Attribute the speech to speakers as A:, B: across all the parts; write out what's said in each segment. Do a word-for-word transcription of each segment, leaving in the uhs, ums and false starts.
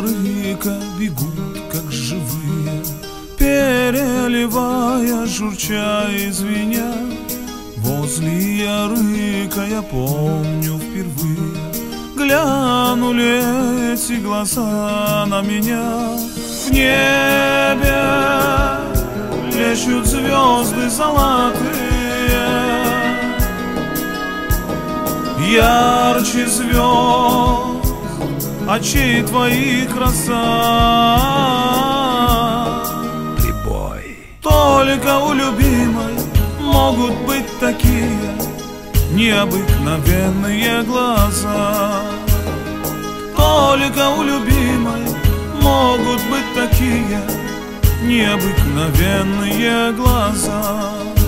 A: рыка бегут, как живые, переливая, журча и звеня. Возле ярыка я помню впервые глянули эти глаза на меня. В небе плещут звезды золотые, ярче звезд очей твоих краса.
B: Прибой.
A: Только у любимой могут быть такие необыкновенные глаза. Только у любимой могут быть такие необыкновенные глаза.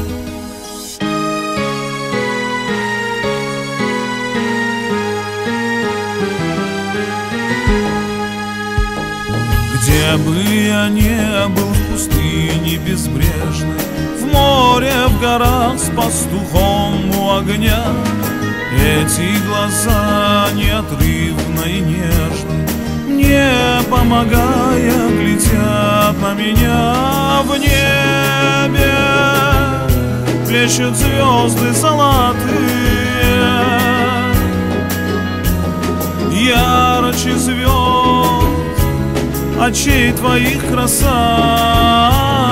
A: Где бы я ни был, в пустыне безбрежной, в море, в горах, с пастухом у огня, эти глаза неотрывно и нежно, мне помогая, глядят на меня. В небе плещут звезды золотые, ярче звезд очей твоих краса.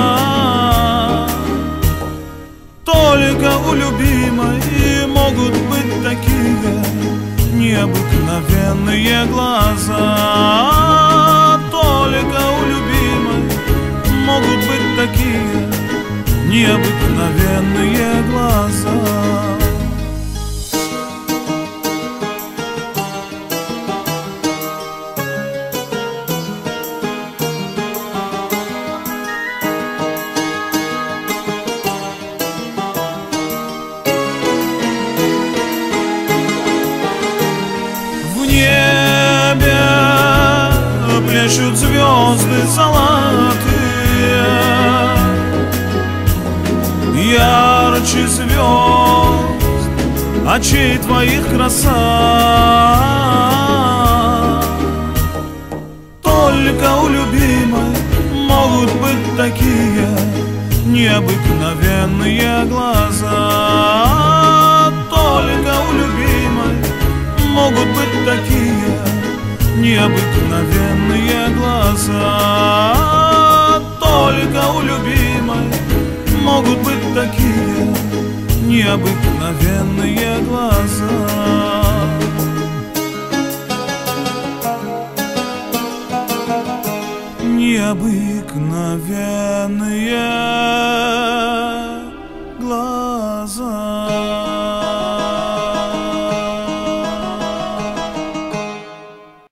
A: Только у любимой могут быть такие необыкновенные глаза. Только у любимой могут быть такие необыкновенные глаза. Плещут звезды золотые, ярче звезд очей твоих краса. Только у любимой могут быть такие необыкновенные глаза. Только у любимой могут быть такие необыкновенные глаза. Только у любимой могут быть такие необыкновенные глаза. Необыкновенные глаза.